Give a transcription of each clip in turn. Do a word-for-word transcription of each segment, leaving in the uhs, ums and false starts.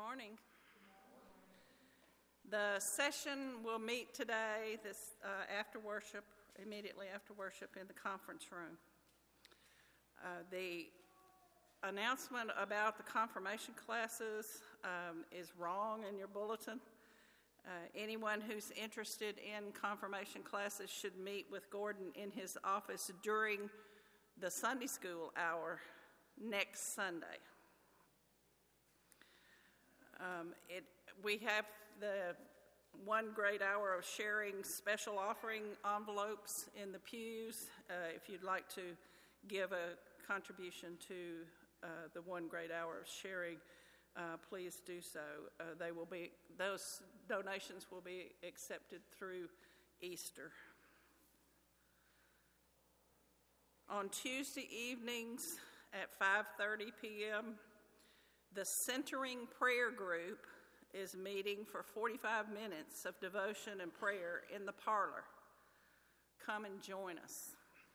morning. The session will meet today this uh, after worship, immediately after worship in the conference room. Uh, the announcement about the confirmation classes um, is wrong in your bulletin. Uh, anyone who's interested in confirmation classes should meet with Gordon in his office during the Sunday school hour next Sunday. Um, it, we have the one great hour of sharing special offering envelopes in the pews. Uh, if you'd like to give a contribution to uh, the one great hour of sharing, uh, please do so. Uh, they will be; those donations will be accepted through Easter. On Tuesday evenings at five thirty p.m., the Centering Prayer Group is meeting for forty-five minutes of devotion and prayer in the parlor. Come and join us.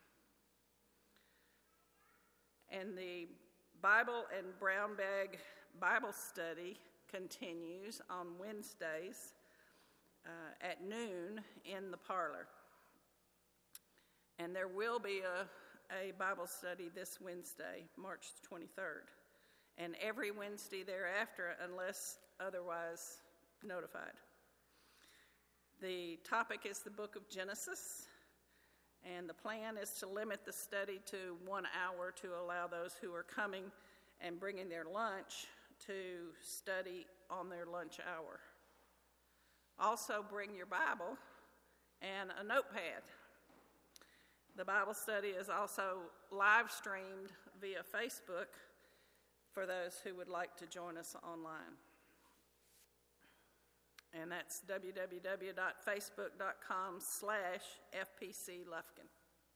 And the Bible and Brown Bag Bible Study continues on Wednesdays uh, at noon in the parlor. And there will be a, a Bible study this Wednesday, March twenty-third. And every Wednesday thereafter, unless otherwise notified. The topic is the book of Genesis, and the plan is to limit the study to one hour to allow those who are coming and bringing their lunch to study on their lunch hour. Also bring your Bible and a notepad. The Bible study is also live streamed via Facebook for those who would like to join us online. And that's www.facebook.com slash FPC Lufkin.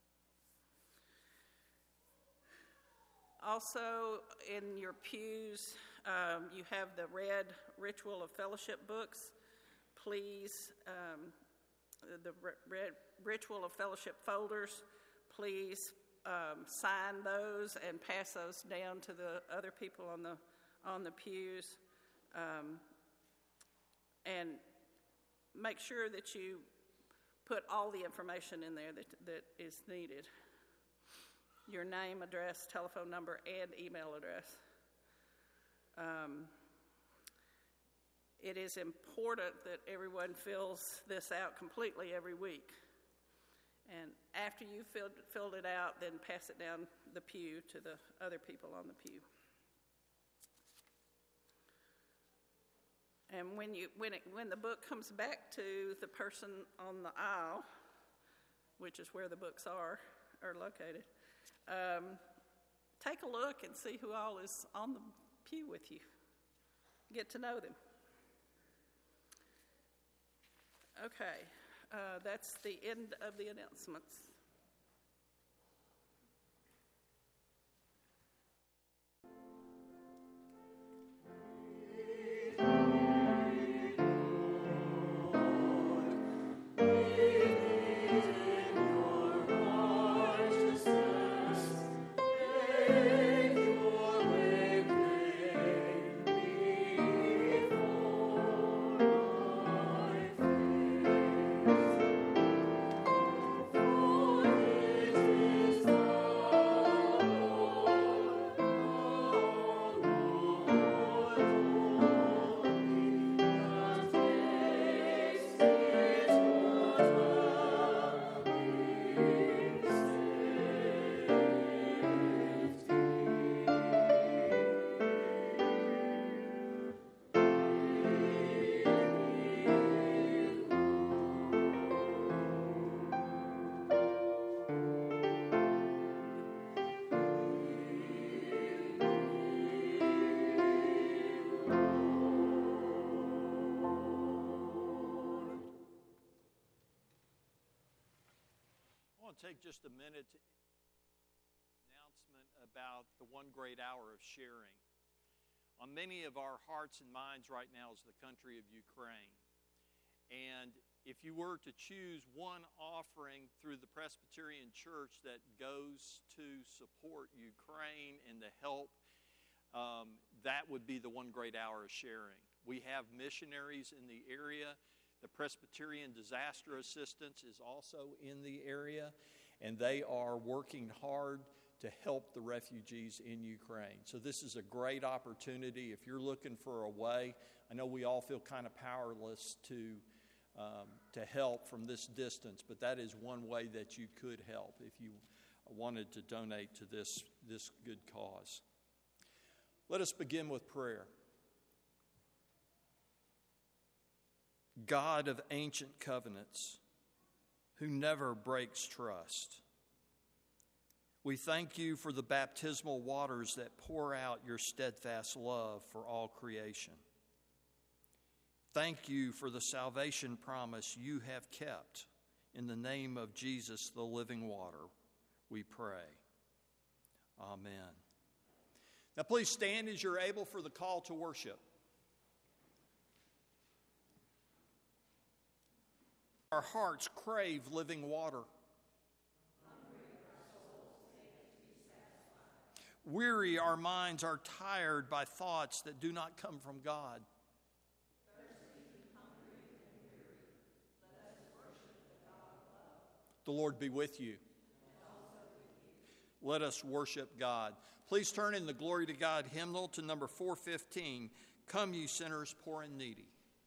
Also, in your pews, um, you have the red Ritual of Fellowship books. Please, um, the red Ritual of Fellowship folders, please Um, sign those and pass those down to the other people on the on the pews, um, and make sure that you put all the information in there that, that is needed. Your name, address, telephone number, and email address. Um, it is important that everyone fills this out completely every week. And after you filled, filled it out, then pass it down the pew to the other people on the pew. And when you when it, when the book comes back to the person on the aisle, which is where the books are are located, um, take a look and see who all is on the pew with you. Get to know them. Okay. Uh, that's the end of the announcements. Take just a minute to announcement about the one great hour of sharing. On many of our hearts and minds right now is the country of Ukraine. And if you were to choose one offering through the Presbyterian Church that goes to support Ukraine and the help, um, that would be the one great hour of sharing. We have missionaries in the area. The Presbyterian Disaster Assistance is also in the area, and they are working hard to help the refugees in Ukraine. So this is a great opportunity. If you're looking for a way, I know we all feel kind of powerless to um, to help from this distance, but that is one way that you could help if you wanted to donate to this, this good cause. Let us begin with prayer. God of ancient covenants, who never breaks trust, we thank you for the baptismal waters that pour out your steadfast love for all creation. Thank you for the salvation promise you have kept. In the name of Jesus, the living water, we pray. Amen. Now please stand as you're able for the call to worship. Our hearts crave living water. Weary, our minds are tired by thoughts that do not come from God. The Lord be with you. Let us worship God. Please turn in the Glory to God hymnal to number four fifteen. Come, ye sinners, poor and needy.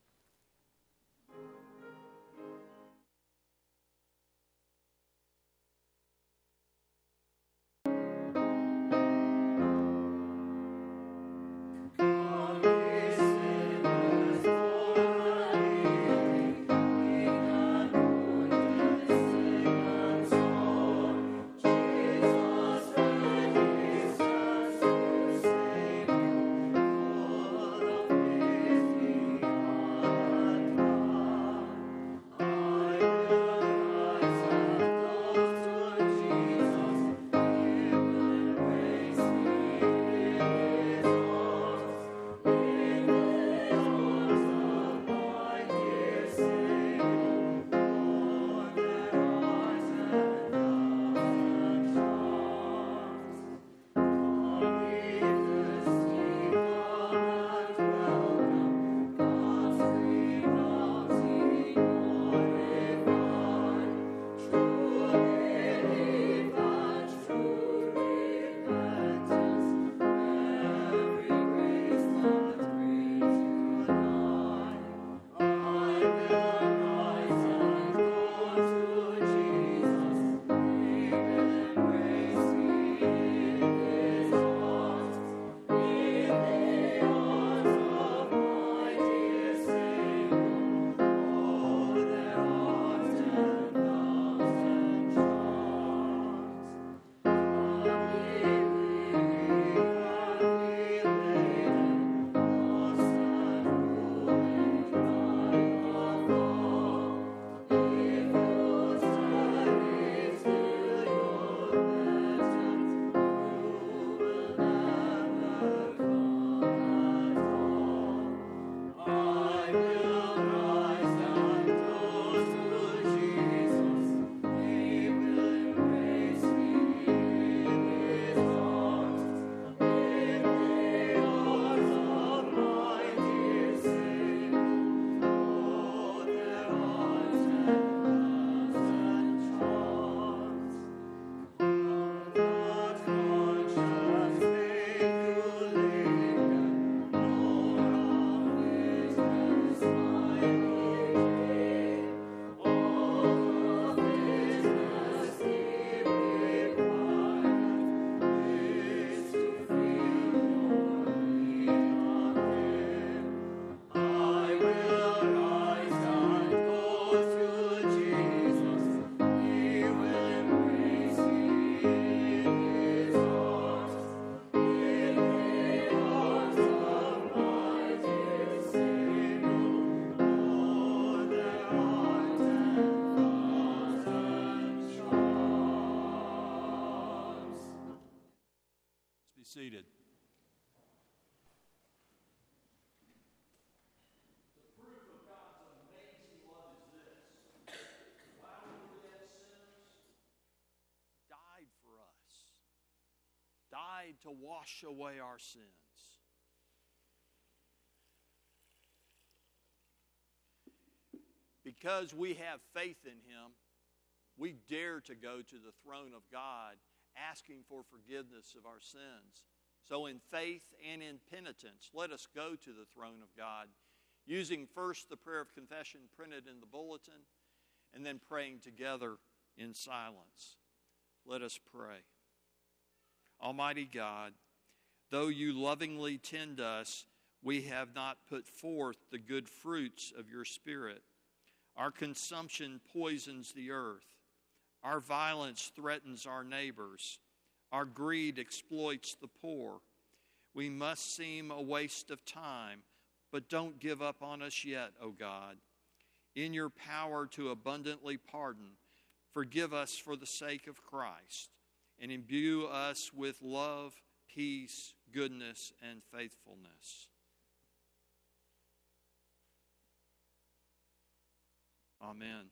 Seated. The proof of God's amazing love is this. While we were yet sinners, died for us, died to wash away our sins. Because we have faith in Him, we dare to go to the throne of God, asking for forgiveness of our sins. So in faith and in penitence, let us go to the throne of God, using first the prayer of confession printed in the bulletin, and then praying together in silence. Let us pray. Almighty God, though you lovingly tend us, we have not put forth the good fruits of your Spirit. Our consumption poisons the earth. Our violence threatens our neighbors. Our greed exploits the poor. We must seem a waste of time, but don't give up on us yet, O God. In your power to abundantly pardon, forgive us for the sake of Christ, and imbue us with love, peace, goodness, and faithfulness. Amen.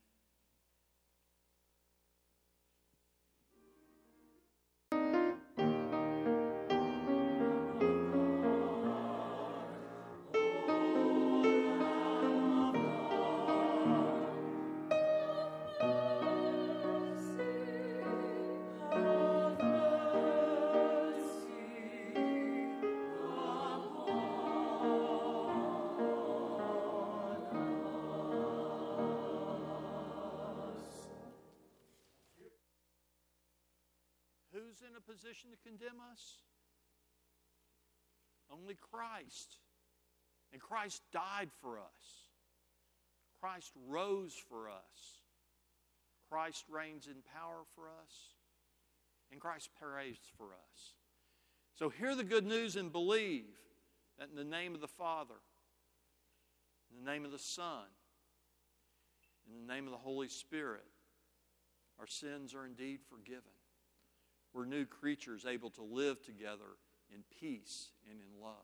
Who's in a position to condemn us? Only Christ. And Christ died for us. Christ rose for us. Christ reigns in power for us. And Christ prays for us. So hear the good news and believe that in the name of the Father, in the name of the Son, in the name of the Holy Spirit, our sins are indeed forgiven. We're new creatures able to live together in peace and in love.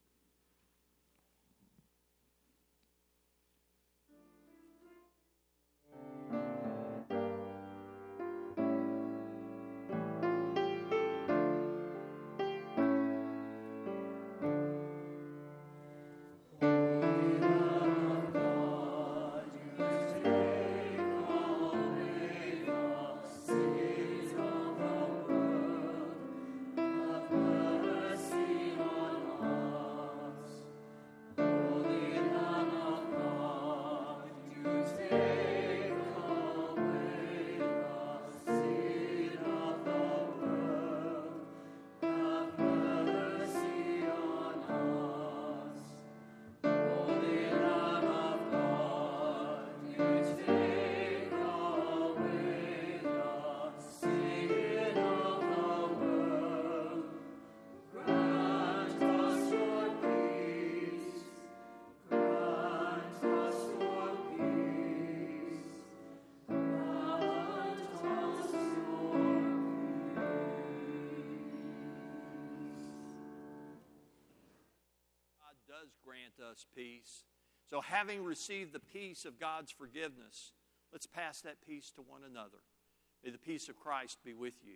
Does grant us peace. So having received the peace of God's forgiveness, let's pass that peace to one another. May the peace of Christ be with you.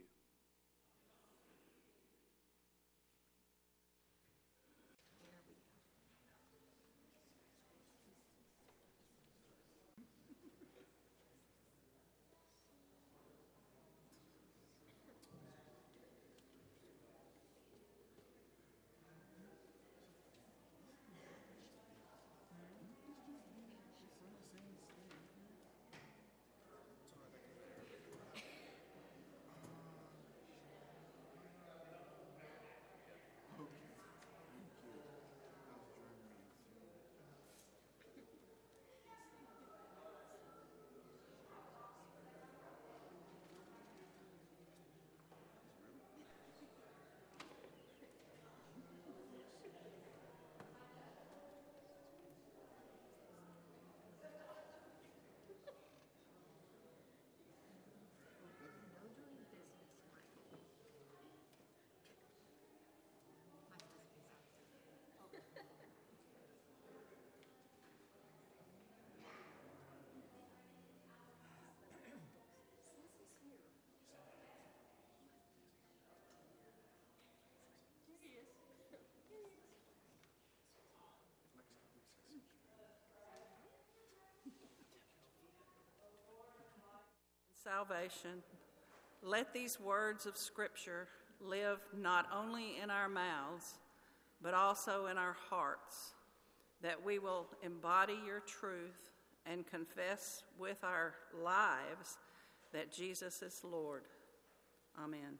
salvation, let these words of Scripture live not only in our mouths, but also in our hearts, that we will embody your truth and confess with our lives that Jesus is Lord. Amen.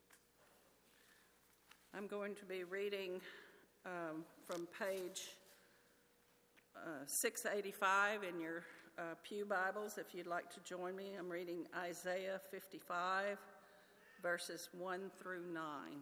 I'm going to be reading um, from page uh, six eighty-five in your uh, Pew Bibles, if you'd like to join me. I'm reading Isaiah fifty-five, verses one through nine.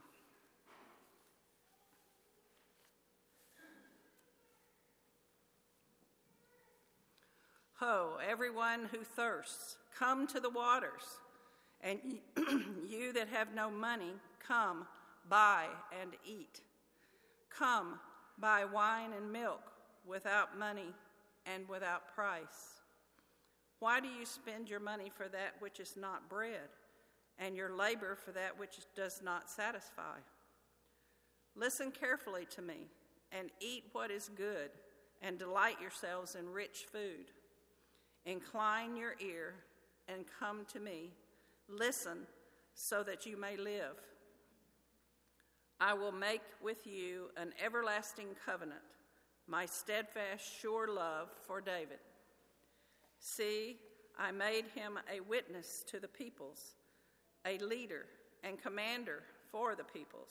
Ho, everyone who thirsts, come to the waters, and you that have no money, come, buy and eat. Come, buy wine and milk without money and without price. Why do you spend your money for that which is not bread, and your labor for that which does not satisfy? Listen carefully to me, and eat what is good, and delight yourselves in rich food. Incline your ear and come to me. Listen so that you may live. I will make with you an everlasting covenant, my steadfast, sure love for David. See, I made him a witness to the peoples, a leader and commander for the peoples.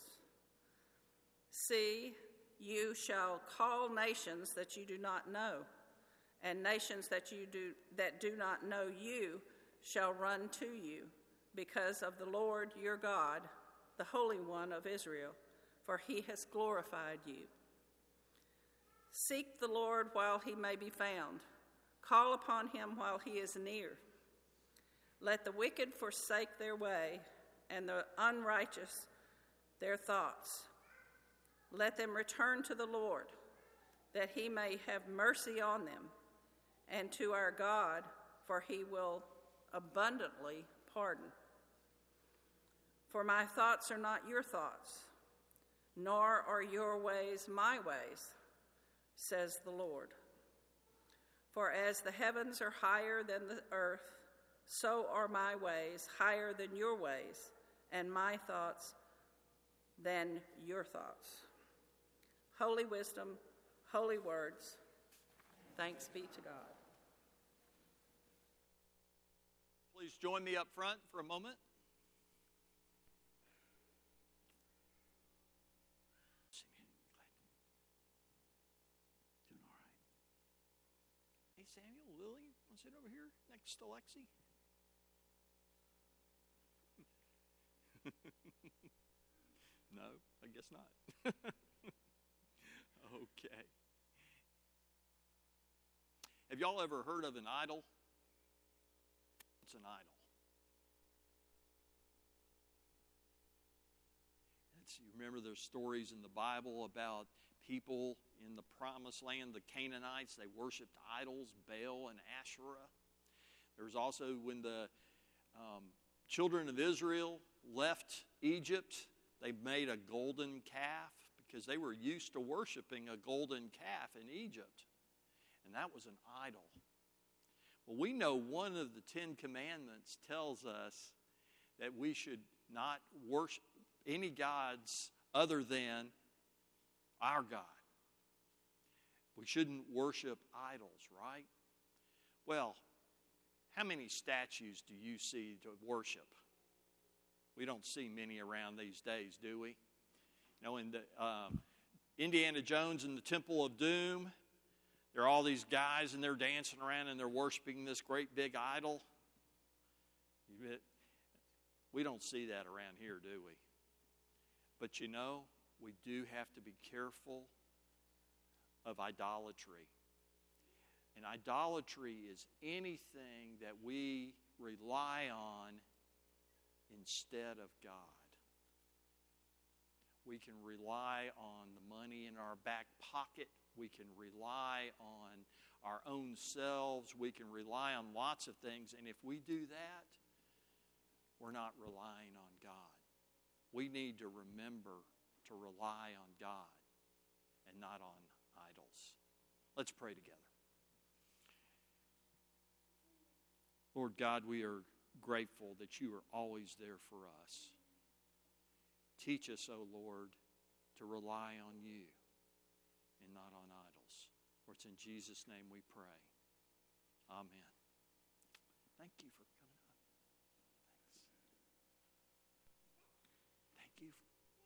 See, you shall call nations that you do not know, and nations that you do that do not know you shall run to you, because of the Lord your God, the Holy One of Israel, for he has glorified you. Seek the Lord while he may be found. Call upon him while he is near. Let the wicked forsake their way, and the unrighteous their thoughts. Let them return to the Lord, that he may have mercy on them, and to our God, for he will abundantly pardon. For my thoughts are not your thoughts, nor are your ways my ways, says the Lord. For as the heavens are higher than the earth, so are my ways higher than your ways, and my thoughts than your thoughts. Holy wisdom, holy words, thanks be to God. Please join me up front for a moment. Doing all right. Hey, Samuel, Lily, want to sit over here next to Lexi? No, I guess not. Okay. Have y'all ever heard of an idol? What's an idol? It's, you remember there's stories in the Bible about people in the promised land, the Canaanites, they worshipped idols, Baal and Asherah. There's also when the um, children of Israel left Egypt, they made a golden calf because they were used to worshiping a golden calf in Egypt. And that was an idol. Well, we know one of the Ten Commandments tells us that we should not worship any gods other than our God. We shouldn't worship idols, right? Well, how many statues do you see to worship? We don't see many around these days, do we? You know, in the uh, Indiana Jones and the Temple of Doom, there are all these guys and they're dancing around and they're worshiping this great big idol. We don't see that around here, do we? But you know, we do have to be careful of idolatry. And idolatry is anything that we rely on instead of God. We can rely on the money in our back pocket. We can rely on our own selves. We can rely on lots of things. And if we do that, we're not relying on God. We need to remember to rely on God and not on idols. Let's pray together. Lord God, we are grateful that you are always there for us. Teach us, O Lord, to rely on you and not on idols. For it's in Jesus' name we pray. Amen. Thank you for coming up. Thanks. Thank you.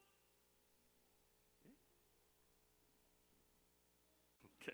For... Okay.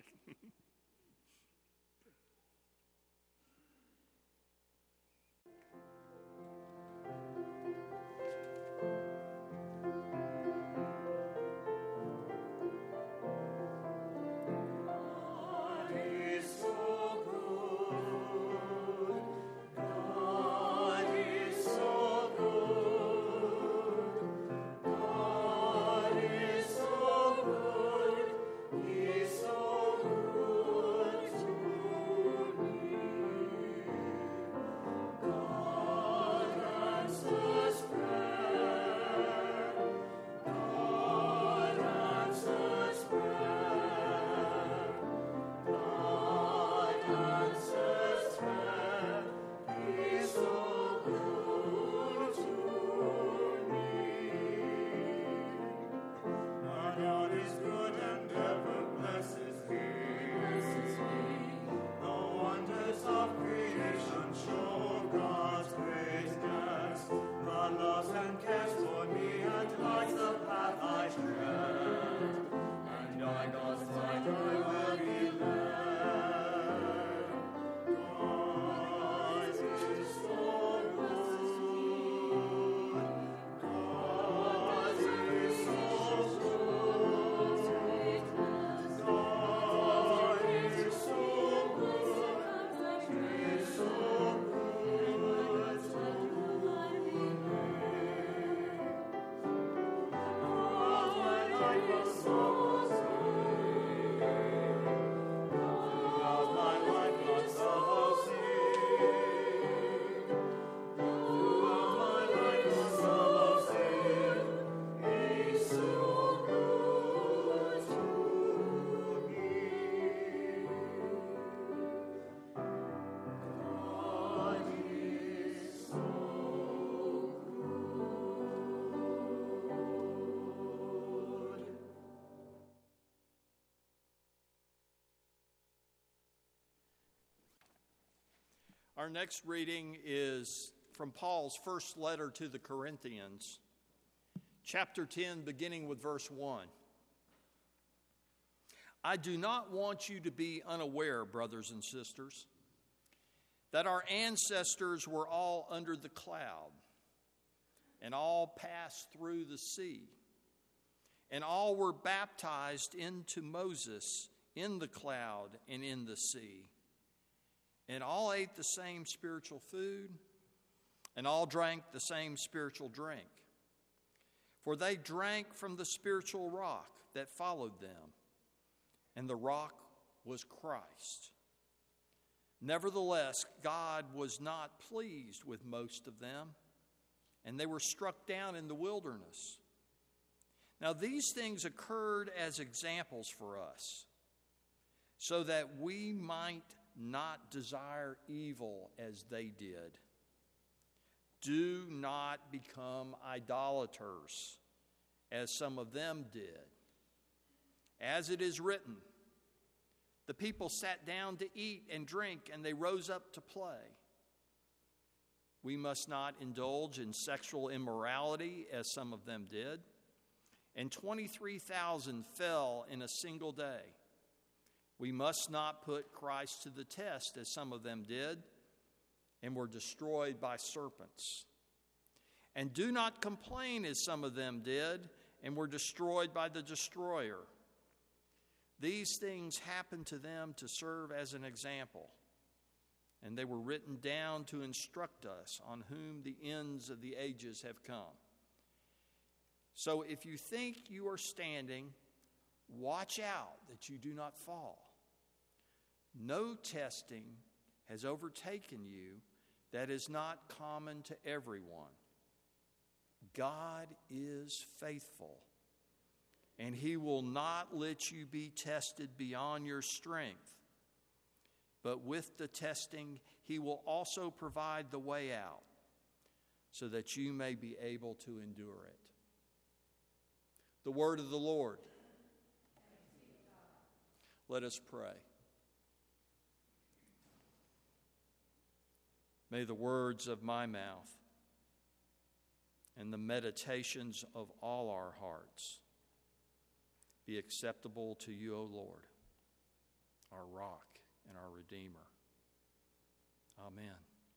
Our next reading is from Paul's first letter to the Corinthians, chapter ten, beginning with verse one. I do not want you to be unaware, brothers and sisters, that our ancestors were all under the cloud, and all passed through the sea, and all were baptized into Moses in the cloud and in the sea. And all ate the same spiritual food, and all drank the same spiritual drink. For they drank from the spiritual rock that followed them, and the rock was Christ. Nevertheless, God was not pleased with most of them, and they were struck down in the wilderness. Now these things occurred as examples for us, so that we might not desire evil as they did. Do not become idolaters, as some of them did. As it is written, the people sat down to eat and drink, and they rose up to play. We must not indulge in sexual immorality, as some of them did. And twenty-three thousand fell in a single day. We must not put Christ to the test, as some of them did, and were destroyed by serpents. And do not complain, as some of them did, and were destroyed by the destroyer. These things happened to them to serve as an example, and they were written down to instruct us, on whom the ends of the ages have come. So if you think you are standing, watch out that you do not fall. No testing has overtaken you that is not common to everyone. God is faithful, and he will not let you be tested beyond your strength. but with the testing, he will also provide the way out so that you may be able to endure it. The word of the Lord. Let us pray. May the words of my mouth and the meditations of all our hearts be acceptable to you, O Lord, our rock and our Redeemer. Amen.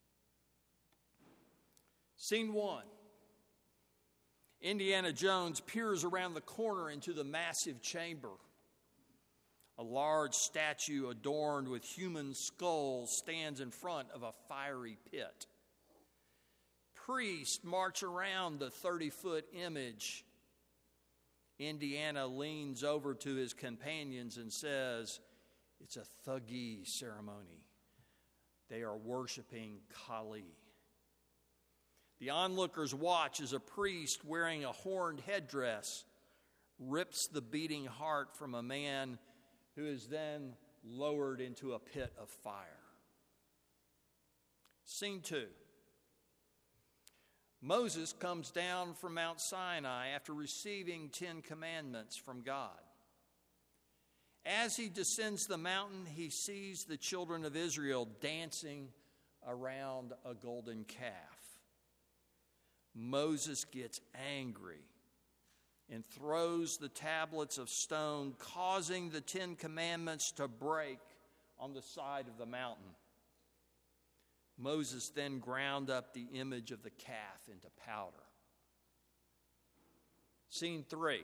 Scene one. Indiana Jones peers around the corner into the massive chamber. A large statue adorned with human skulls stands in front of a fiery pit. Priests march around the thirty-foot image. Indiana leans over to his companions and says, "It's a Thuggee ceremony. They are worshiping Kali." The onlookers watch as a priest wearing a horned headdress rips the beating heart from a man who is then lowered into a pit of fire. Scene two. Moses comes down from Mount Sinai after receiving Ten Commandments from God. As he descends the mountain, he sees the children of Israel dancing around a golden calf. Moses gets angry and throws the tablets of stone, causing the Ten Commandments to break on the side of the mountain. Moses then ground up the image of the calf into powder. Scene three.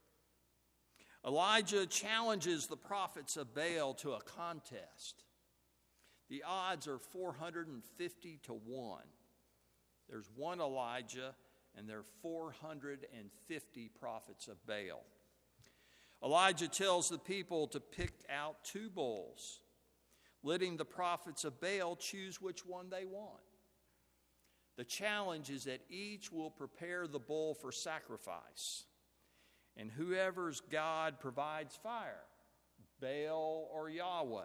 Elijah challenges the prophets of Baal to a contest. The odds are four hundred fifty to one. There's one Elijah, and there are four hundred fifty prophets of Baal. Elijah tells the people to pick out two bulls, letting the prophets of Baal choose which one they want. The challenge is that each will prepare the bull for sacrifice, and whoever's God provides fire, Baal or Yahweh,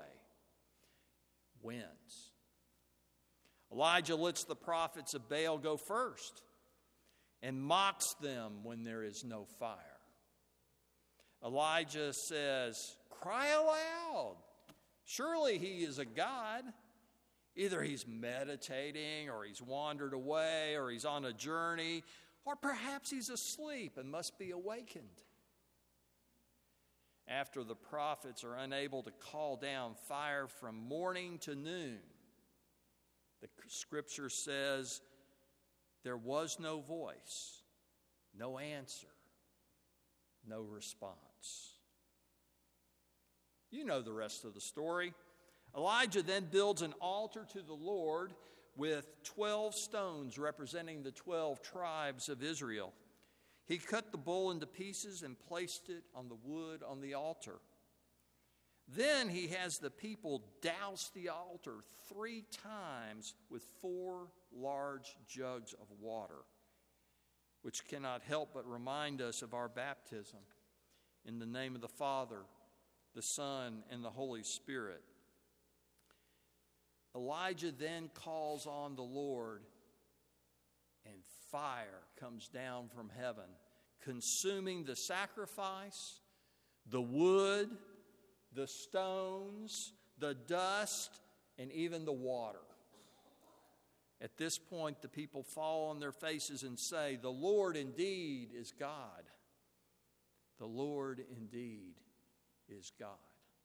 wins. Elijah lets the prophets of Baal go first and mocks them when there is no fire. Elijah says, "Cry aloud. Surely he is a god. Either he's meditating, or he's wandered away, or he's on a journey, or perhaps he's asleep and must be awakened." After the prophets are unable to call down fire from morning to noon, the scripture says there was no voice, no answer, no response. You know the rest of the story. Elijah then builds an altar to the Lord with twelve stones representing the twelve tribes of Israel. He cut the bull into pieces and placed it on the wood on the altar. Then he has the people douse the altar three times with four large jugs of water, which cannot help but remind us of our baptism in the name of the Father, the Son, and the Holy Spirit. Elijah then calls on the Lord, and fire comes down from heaven, consuming the sacrifice, the wood, the stones, the dust, and even the water. At this point, the people fall on their faces and say, "The Lord indeed is God. The Lord indeed is God."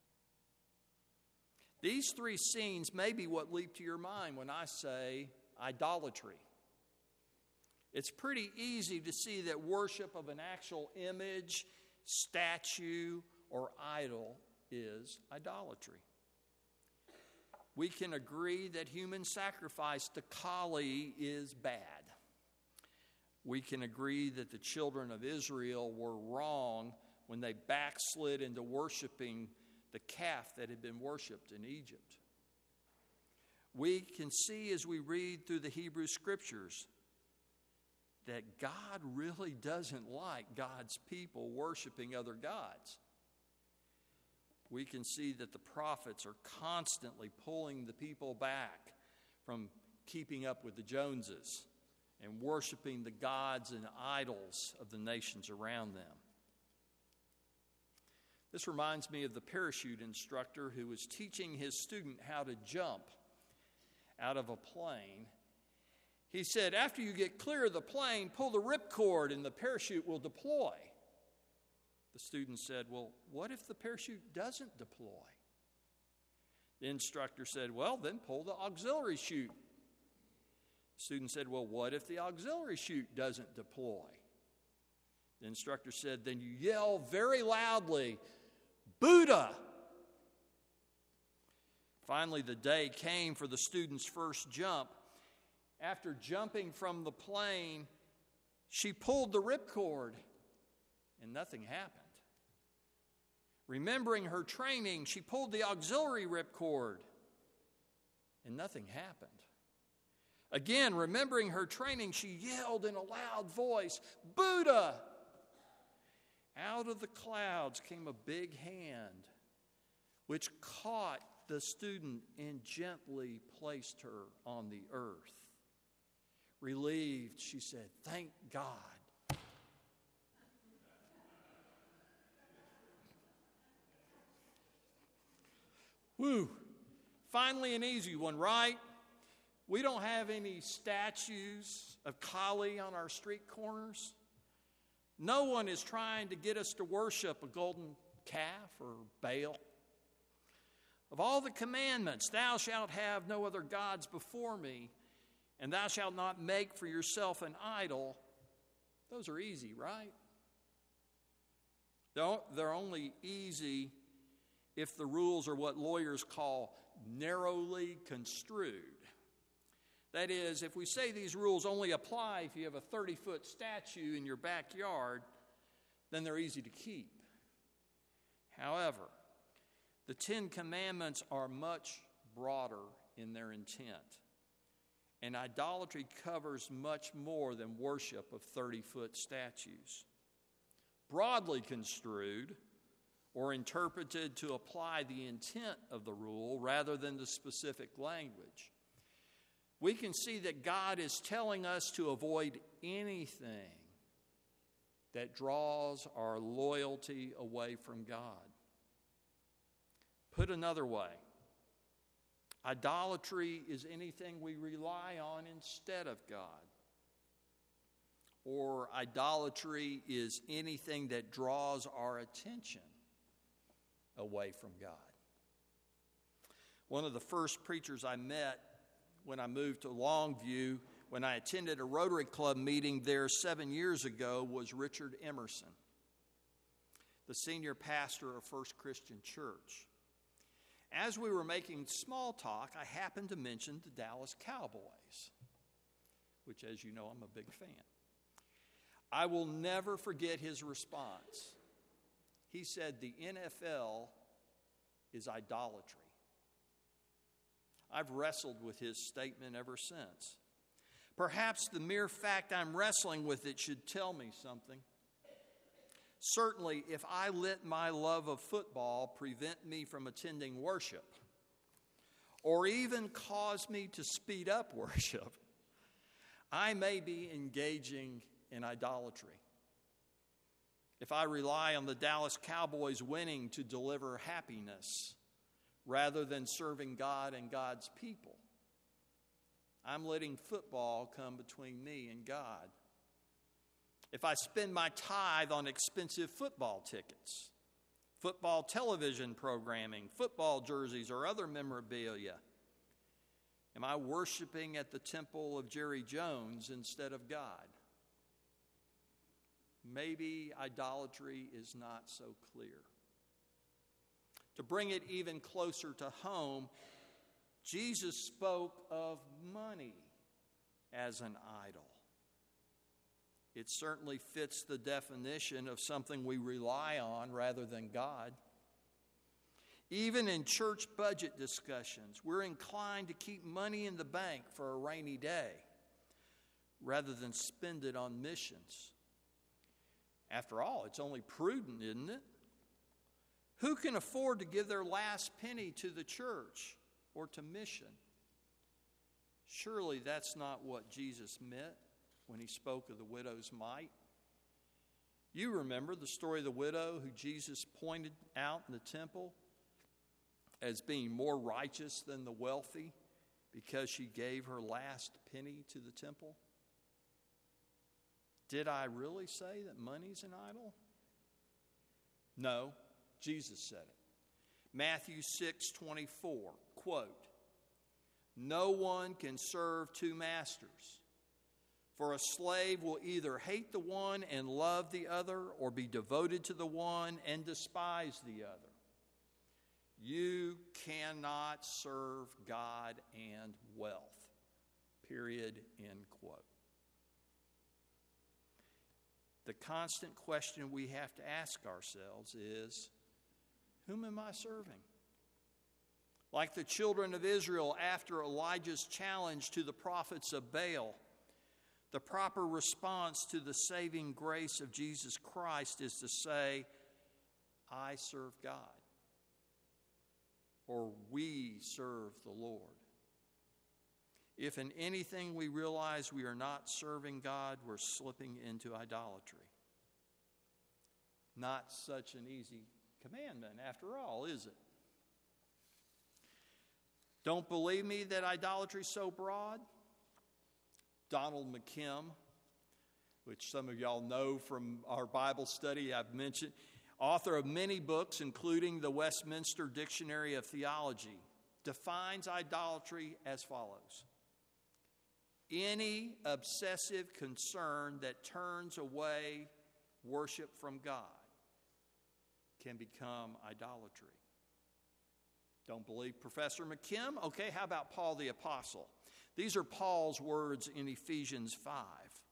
These three scenes may be what leap to your mind when I say idolatry. It's pretty easy to see that worship of an actual image, statue, or idol is idolatry. We can agree that human sacrifice to Kali is bad. We can agree that the children of Israel were wrong when they backslid into worshiping the calf that had been worshipped in Egypt. We can see as we read through the Hebrew Scriptures that God really doesn't like God's people worshiping other gods. we can see that the prophets are constantly pulling the people back from keeping up with the Joneses and worshiping the gods and idols of the nations around them. This reminds me of the parachute instructor who was teaching his student how to jump out of a plane. He said, after you get clear of the plane, pull the ripcord and the parachute will deploy. The student said, well, what if the parachute doesn't deploy? The instructor said, well, then pull the auxiliary chute. The student said, well, what if the auxiliary chute doesn't deploy? The instructor said, then you yell very loudly, Buddha! Finally, the day came for the student's first jump. After jumping from the plane, she pulled the ripcord, and nothing happened. Remembering her training, she pulled the auxiliary ripcord, and nothing happened. Again, remembering her training, she yelled in a loud voice, Buddha! Out of the clouds came a big hand, which caught the student and gently placed her on the earth. Relieved, she said, thank God. Woo! Finally an easy one, right? We don't have any statues of Kali on our street corners. No one is trying to get us to worship a golden calf or Baal. Of all the commandments, thou shalt have no other gods before me, and thou shalt not make for yourself an idol, those are easy, right? They're only easy if the rules are what lawyers call narrowly construed. That is, if we say these rules only apply if you have a thirty-foot statue in your backyard, then they're easy to keep. However, the Ten Commandments are much broader in their intent, and idolatry covers much more than worship of thirty-foot statues. Broadly construed, or interpreted to apply the intent of the rule rather than the specific language, we can see that God is telling us to avoid anything that draws our loyalty away from God. Put another way, idolatry is anything we rely on instead of God. Or idolatry is anything that draws our attention away from God. One of the first preachers I met when I moved to Longview, when I attended a Rotary Club meeting there seven years ago, was Richard Emerson, the senior pastor of First Christian Church. As we were making small talk, I happened to mention the Dallas Cowboys, which, as you know, I'm a big fan. I will never forget his response. He said, the N F L is idolatry. I've wrestled with his statement ever since. Perhaps the mere fact I'm wrestling with it should tell me something. Certainly, if I let my love of football prevent me from attending worship, or even cause me to speed up worship, I may be engaging in idolatry. If I rely on the Dallas Cowboys winning to deliver happiness rather than serving God and God's people, I'm letting football come between me and God. If I spend my tithe on expensive football tickets, football television programming, football jerseys, or other memorabilia, am I worshiping at the temple of Jerry Jones instead of God? Maybe idolatry is not so clear. To bring it even closer to home, Jesus spoke of money as an idol. It certainly fits the definition of something we rely on rather than God. Even in church budget discussions, we're inclined to keep money in the bank for a rainy day rather than spend it on missions. After all, it's only prudent, isn't it? Who can afford to give their last penny to the church or to mission? Surely that's not what Jesus meant when he spoke of the widow's mite. You remember the story of the widow who Jesus pointed out in the temple as being more righteous than the wealthy because she gave her last penny to the temple? Did I really say that money's an idol? No, Jesus said it. Matthew six twenty-four, quote, "No one can serve two masters, for a slave will either hate the one and love the other, or be devoted to the one and despise the other. You cannot serve God and wealth." Period, end quote. The constant question we have to ask ourselves is, whom am I serving? Like the children of Israel after Elijah's challenge to the prophets of Baal, the proper response to the saving grace of Jesus Christ is to say, I serve God, or we serve the Lord. If in anything we realize we are not serving God, we're slipping into idolatry. Not such an easy commandment, after all, is it? Don't believe me that idolatry is so broad? Donald McKim, which some of y'all know from our Bible study I've mentioned, author of many books, including the Westminster Dictionary of Theology, defines idolatry as follows: any obsessive concern that turns away worship from God can become idolatry. Don't believe Professor McKim? Okay, how about Paul the Apostle? These are Paul's words in Ephesians five.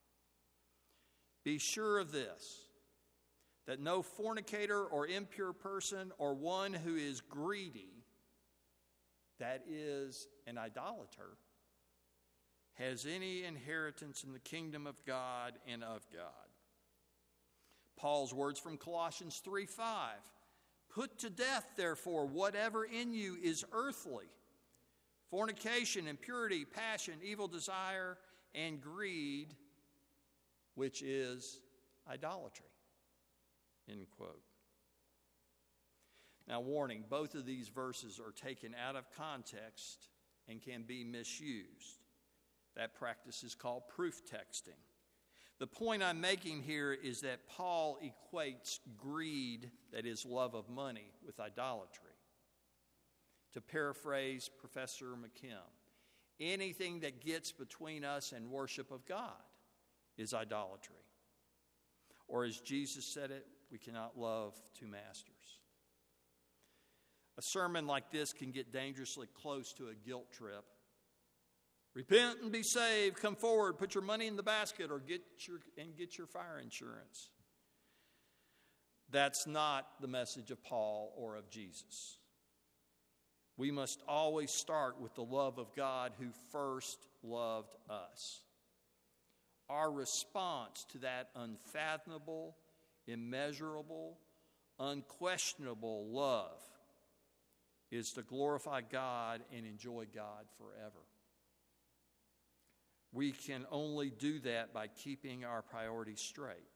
Be sure of this, that no fornicator or impure person or one who is greedy, that is, an idolater, has any inheritance in the kingdom of God and of God. Paul's words from Colossians three five. Put to death, therefore, whatever in you is earthly: fornication, impurity, passion, evil desire, and greed, which is idolatry. End quote. Now, warning, both of these verses are taken out of context and can be misused. That practice is called proof texting. The point I'm making here is that Paul equates greed, that is, love of money, with idolatry. To paraphrase Professor McKim, anything that gets between us and worship of God is idolatry. Or as Jesus said it, we cannot love two masters. A sermon like this can get dangerously close to a guilt trip. Repent and be saved. Come forward, put your money in the basket, or get your and get your fire insurance. That's not the message of Paul or of Jesus. We must always start with the love of God who first loved us. Our response to that unfathomable, immeasurable, unquestionable love is to glorify God and enjoy God forever. We can only do that by keeping our priorities straight.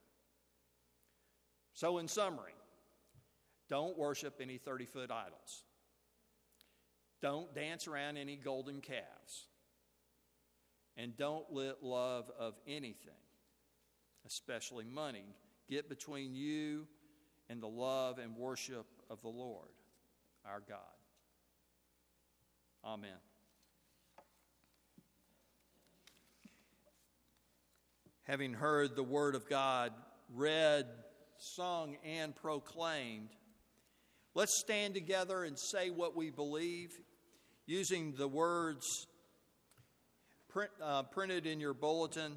So in summary, don't worship any thirty-foot idols. Don't dance around any golden calves. And don't let love of anything, especially money, get between you and the love and worship of the Lord, our God. Amen. Having heard the word of God read, sung, and proclaimed, let's stand together and say what we believe using the words print, uh, printed in your bulletin.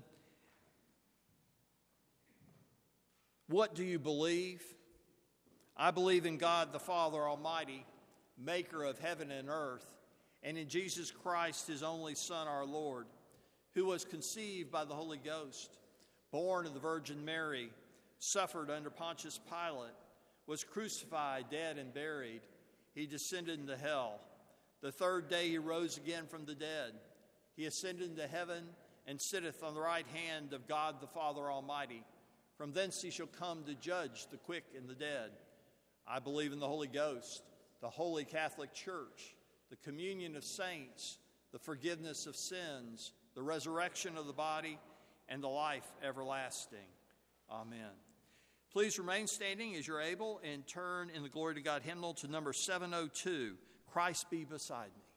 What do you believe? I believe in God the Father Almighty, maker of heaven and earth, and in Jesus Christ, his only Son, our Lord, who was conceived by the Holy Ghost, born of the Virgin Mary, suffered under Pontius Pilate, was crucified, dead, and buried. He descended into hell. The third day he rose again from the dead. He ascended into heaven and sitteth on the right hand of God the Father Almighty. From thence he shall come to judge the quick and the dead. I believe in the Holy Ghost, the Holy Catholic Church, the communion of saints, the forgiveness of sins, the resurrection of the body, and the life everlasting. Amen. Please remain standing as you're able and turn in the Glory to God hymnal to number seven oh two, Christ Be Beside Me.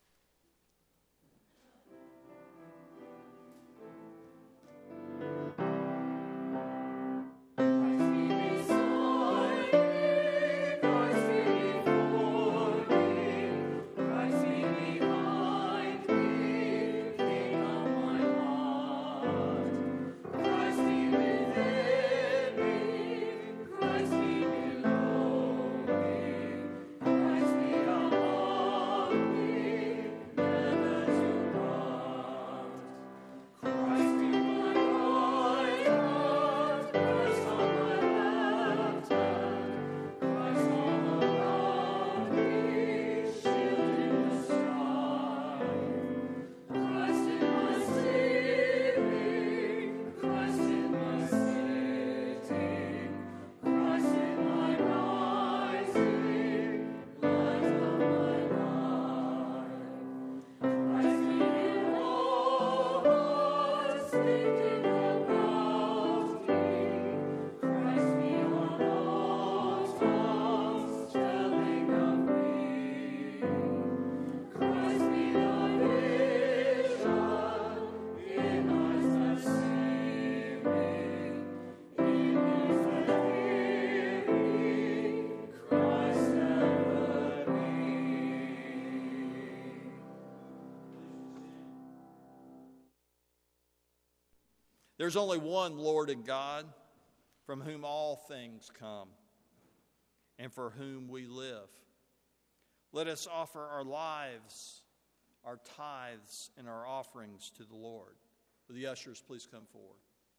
There's only one Lord and God, from whom all things come, and for whom we live. Let us offer our lives, our tithes, and our offerings to the Lord. Will the ushers please come forward?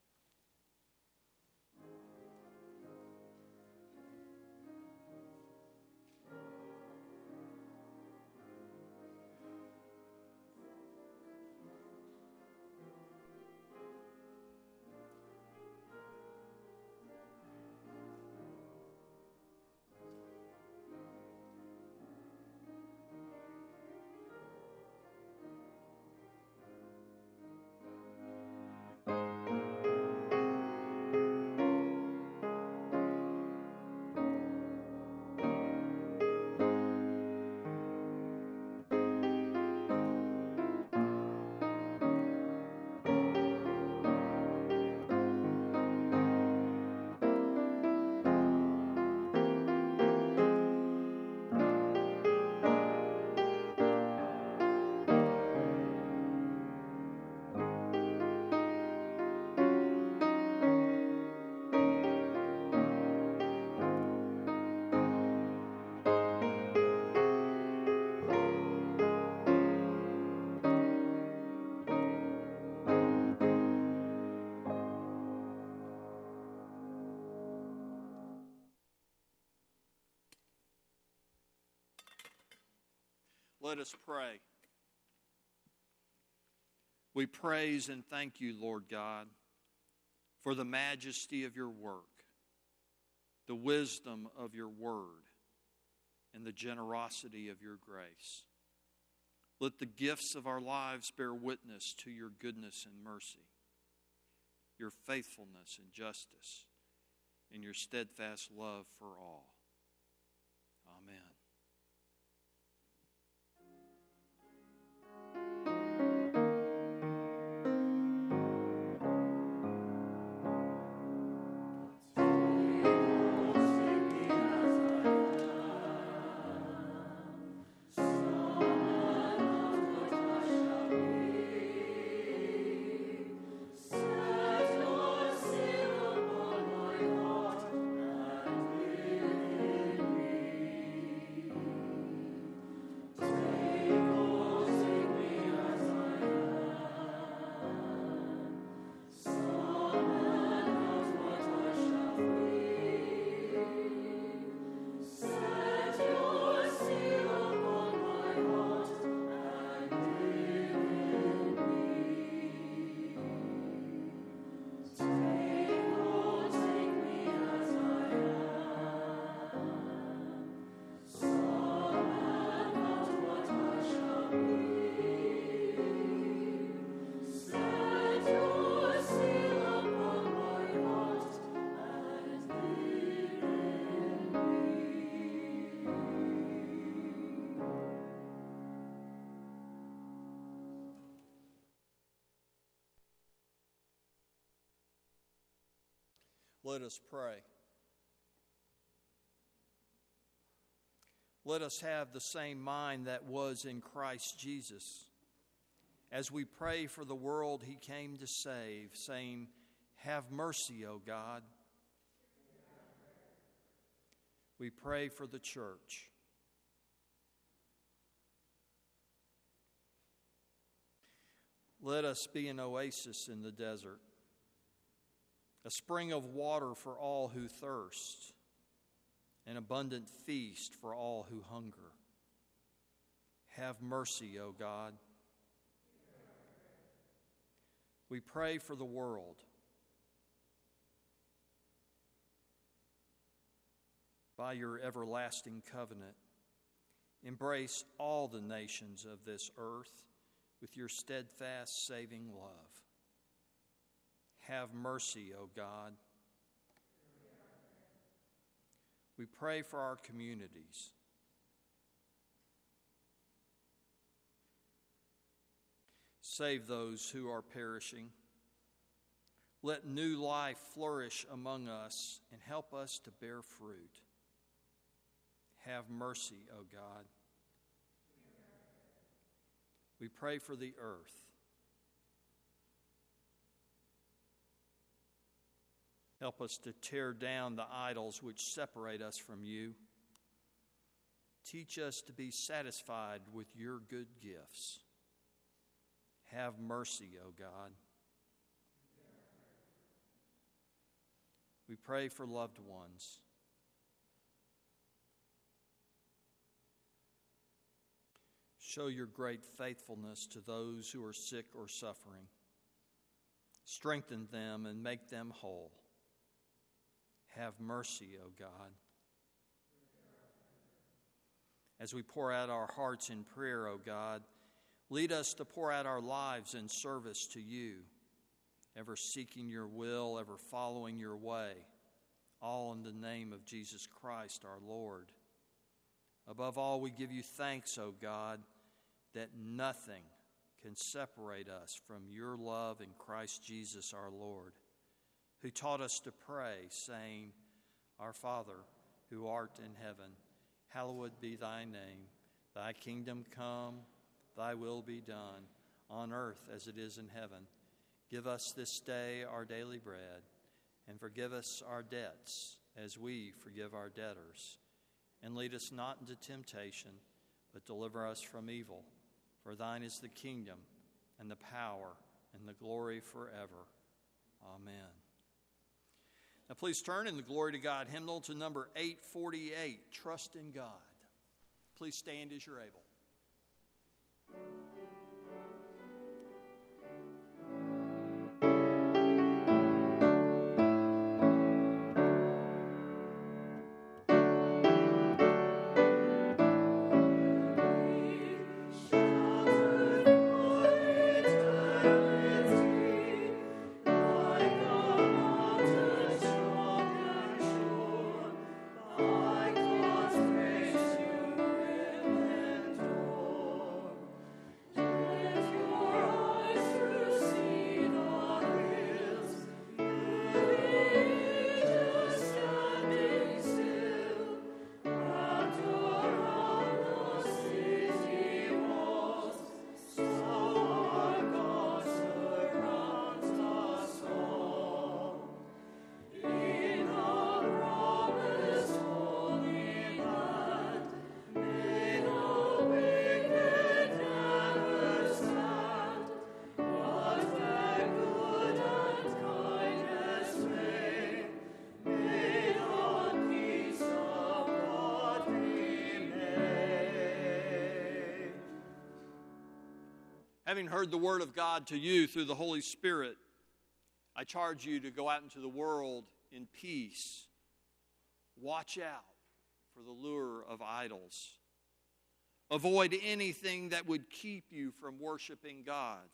Let us pray. We praise and thank you, Lord God, for the majesty of your work, the wisdom of your word, and the generosity of your grace. Let the gifts of our lives bear witness to your goodness and mercy, your faithfulness and justice, and your steadfast love for all. Amen. Let us pray. Let us have the same mind that was in Christ Jesus, as we pray for the world he came to save, saying, "Have mercy, O God." We pray for the church. Let us be an oasis in the desert, a spring of water for all who thirst, an abundant feast for all who hunger. Have mercy, O God. We pray for the world. By your everlasting covenant, embrace all the nations of this earth with your steadfast saving love. Have mercy, O God. We pray for our communities. Save those who are perishing. Let new life flourish among us and help us to bear fruit. Have mercy, O God. We pray for the earth. Help us to tear down the idols which separate us from you. Teach us to be satisfied with your good gifts. Have mercy, O God. We pray for loved ones. Show your great faithfulness to those who are sick or suffering. Strengthen them and make them whole. Have mercy, O God. As we pour out our hearts in prayer, O God, lead us to pour out our lives in service to you, ever seeking your will, ever following your way, all in the name of Jesus Christ our Lord. Above all, we give you thanks, O God, that nothing can separate us from your love in Christ Jesus our Lord, who taught us to pray, saying, Our Father, who art in heaven, hallowed be thy name. Thy kingdom come, thy will be done, on earth as it is in heaven. Give us this day our daily bread, and forgive us our debts as we forgive our debtors. And lead us not into temptation, but deliver us from evil. For thine is the kingdom, and the power, and the glory forever. Amen. Now please turn in the Glory to God hymnal to number eight forty-eight, Trust in God. Please stand as you're able. Having heard the word of God to you through the Holy Spirit, I charge you to go out into the world in peace. Watch out for the lure of idols. Avoid anything that would keep you from worshiping God.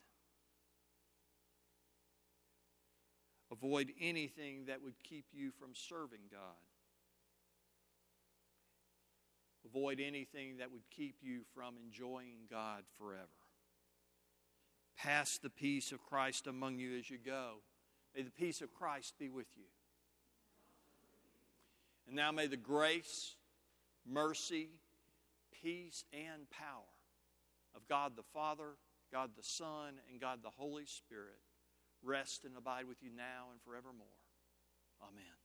Avoid anything that would keep you from serving God. Avoid anything that would keep you from enjoying God forever. Pass the peace of Christ among you as you go. May the peace of Christ be with you. And now may the grace, mercy, peace, and power of God the Father, God the Son, and God the Holy Spirit rest and abide with you now and forevermore. Amen.